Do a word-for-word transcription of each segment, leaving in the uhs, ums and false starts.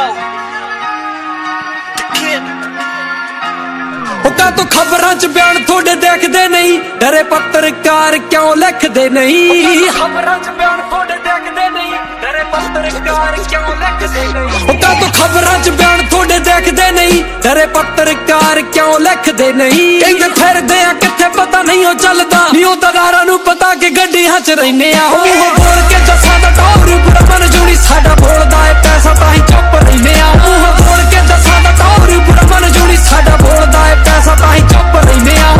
तो खबरां च बयान थोड़े देखदे नहीं, डरे पत्रकार क्यों लिखदे नहीं। खबरां च बयान थोड़े देखदे नहीं, डरे पत्रकार क्यों लिखदे नहीं। तो खबरां च बयान थोड़े देखदे नहीं, डरे पत्रकार क्यों लिखदे नहीं। कहंदे फिरदे आ किथे पता नहीं ओ चलदा, नी ओ दरारां नूं पता कि गड्डियां च रहिने आ। मूंह बोल के जस्सां दा टौर बुरा मन जूड़ी साडा बोलदा है पैसा ताहीं चुप रहिने आ। मूंह बोल के जस्सां दा टौर बुरा मन जूड़ी साडा बोलदा है पैसा ताहीं चुप रहिने आ।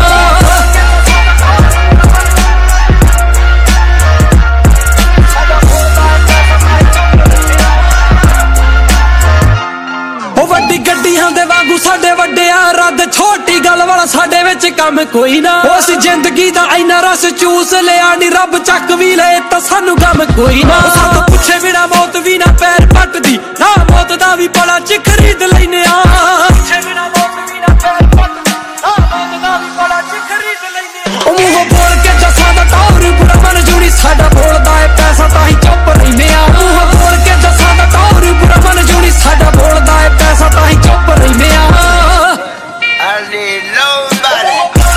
ਵੱਡੀ ਗੱਡੀਆਂ ਦੇ ਵਾਂਗੂ ਸਾਡੇ ਵੱਡਿਆ ਰੱਦ, ਛੋਟੀ ਗੱਲ ਵਾਲਾ ਸਾਡੇ ਵਿੱਚ ਕੰਮ ਕੋਈ ਨਾ। ਉਸ ਜ਼ਿੰਦਗੀ ਦਾ ਇੰਨਾ ਰਸ ਚੂਸ ਲਿਆ ਨੀ ਰੱਬ ਚੱਕ ਵੀ ਲਏ ਤਾਂ ਸਾਨੂੰ ਗਮ ਕੋਈ ਨਾ। ਸਾਨੂੰ ਪੁੱਛੇ ਬਿਨਾ ਮੌਤ ਵੀ ਨਾ ਪੈਰ ਪੱਟਦੀ, ਨਾ ਮੌਤ ਦਾ ਵੀ ਪਲਾ ਚ ਖਰੀਦ ਲੈਨੇ ਆ। ਪੁੱਛੇ ਬਿਨਾ ਮੌਤ ਵੀ ਨਾ ਪੈਰ ਪੱਟਦੀ, ਨਾ ਮੌਤ ਦਾ ਵੀ ਪਲਾ ਚ ਖਰੀਦ ਲੈਨੇ ਆ। ਉਹ ਮੂੰਹੋਂ ਬੋਲ ਕੇ ਜੱਸਾਂ ਦਾ ਟੌਰ ਬੁਰਾ ਮਨ ਜੂੜੀ ਸਾਡਾ ਬੋਲਦਾ ਏ ਪੈਸਾ ਤਾਂ ਹੀ ਚੁੱਪ ਰਹਿੰਦੇ ਆ। ਮੂੰਹੋਂ ਬੋਲ ਕੇ ਜੱਸਾਂ ਦਾ ਟੌਰ ਬੁਰਾ ਮਨ ਜੂੜੀ ਸਾਡਾ ਬੋਲਦਾ ਏ ਪੈਸਾ ਤਾਂ ਹੀ ਚੁੱਪ ਰਹਿੰਦੇ ਆ। I need nobody.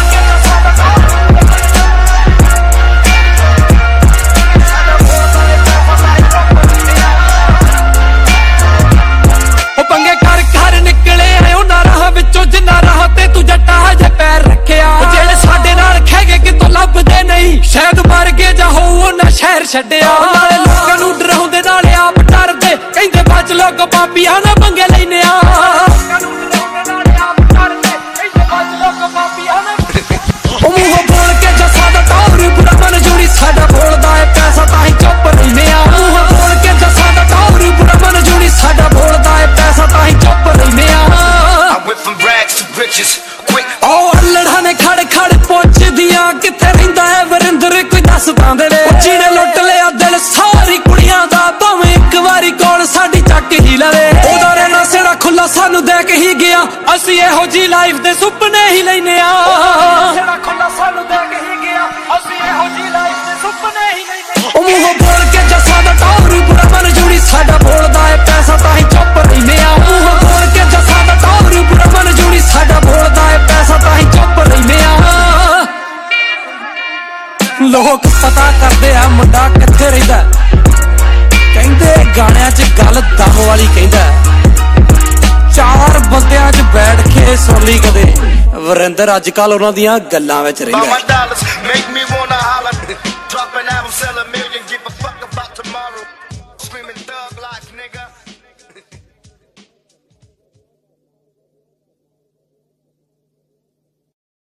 ਉਹ ਪੰਗੇ ਕਰ ਘਰ ਨਿਕਲੇ ਆਏ ਉਹਨਾਂ ਰਾਹਾਂ ਵਿੱਚੋਂ ਜਿੰਨਾ ਰਾਹ ਤੇ ਤੂੰ ਜੱਟਾ ਹਜੇ ਪੈਰ ਰੱਖਿਆ। ਉਹ ਜਿਹੜੇ ਸਾਡੇ ਨਾਲ ਖੈਗੇ ਕਿਤੋਂ ਲੱਭਦੇ ਨਹੀਂ, ਸ਼ਾਇਦ ਮਰ ਗਏ ਜਾਂ ਹੋਊ ਉਹਨਾਂ ਸ਼ਹਿਰ ਛੱਡਿਆ। ਨਾਲੇ ਲੋਕਾਂ ਨੂੰ ਡਰਾਉਂਦੇ ਨਾਲੇ ਆਪ ਡਰਦੇ, ਕਹਿੰਦੇ ਬਚ ਲੋਕ ਪਾਪੀਆਂ ਨਾ ਪੰਗੇ ਲੈਨੇ ਆ। ਉਹ ਮੂੰਹੋਂ ਬੋਲ ਕੇ ਜੱਸਾਂ ਦਾ ਟੌਰ ਬੁਰਾ ਮਨ ਜੂੜੀ ਸਾਡਾ ਬੋਲਦਾ ਏ ਪੈਸਾ ਤਾਂ ਹੀ ਚੁੱਪ ਰਹਿੰਦੇ ਆ। ਮੂੰਹੋਂ ਬੋਲ ਕੇ ਜੱਸਾਂ ਦਾ ਟੌਰ ਬੁਰਾ ਮਨ ਜੂੜੀ ਸਾਡਾ ਬੋਲਦਾ ਏ ਪੈਸਾ ਤਾਂ ਹੀ ਚੁੱਪ ਰਹਿੰਦੇ ਆ। ਉਹ ਅਲੜਾਂ ਨੇ ਖੜ ਖੜ ਪੁੱਛਦੀਆਂ ਕਿੱਥੇ ਰਹਿੰਦਾ ਹੈ ਵਰਿੰਦਰ, ਕੋਈ ਦੱਸਦਾ ਦੇਵੇ। ਜਿਹਨੇ ਲੁੱਟ ਲਿਆ ਦਿਲ ਸਾਰੀ ਕੁੜੀਆਂ ਦਾ, ਭਾਵੇਂ ਇੱਕ ਵਾਰੀ ਕੋਲ ਸਾਡੀ ਚੱਕ ਹੀ ਲਵੇ। ਉਹਦਾ ਰਹਿਣਾ ਸਿਰਾ ਖੁੱਲਾ ਸਾਨੂੰ ਦੇ ਕੇ ਹੀ ਗਿਆ, ਅਸੀਂ ਇਹੋ ਜੀ ਲਾਈਫ ਦੇ ਸੁਪਨੇ ਹੀ ਲੈਨੇ ਆ। ਉਹ ਮੂੰਹੋਂ ਬੋਲ ਕੇ ਜੱਸਾਂ ਦਾ ਟੌਰ ਬੁਰਾ ਮਨ ਜੂੜੀ ਸਾਡਾ ਬੋਲਦਾ ਏ ਪੈਸਾ ਤਾਂ ਹੀ ਚੁੱਪ ਰਹਿੰਦੇ ਆ। ਮੂੰਹੋਂ ਬੋਲ ਕੇ ਜੱਸਾਂ ਦਾ ਟੌਰ ਬੁਰਾ ਮਨ ਜੂੜੀ ਸਾਡਾ ਬੋਲਦਾ ਏ ਪੈਸਾ ਤਾਂ ਹੀ ਚੁੱਪ ਰਹਿੰਦੇ ਆ। ਲੋਕ ਪਤਾ ਕਰਦੇ ਆ ਮੁੰਡਾ ਕਿੱਥੇ ਰਹਿੰਦਾ, ਕਹਿੰਦੇ ਗਾਣਿਆਂ 'ਚ ਗੱਲ ਦਮ ਵਾਲੀ ਕਹਿੰਦਾ। ਚਾਰ ਬੰਦਿਆਂ 'ਚ ਬੈਠ ਕੇ ਸੁਣ ਲਈ ਕਦੇ, ਵਰਿੰਦਰ ਅੱਜ ਕੱਲ ਉਹਨਾਂ ਦੀਆਂ ਗੱਲਾਂ ਵਿੱਚ ਰਹਿੰਦਾ।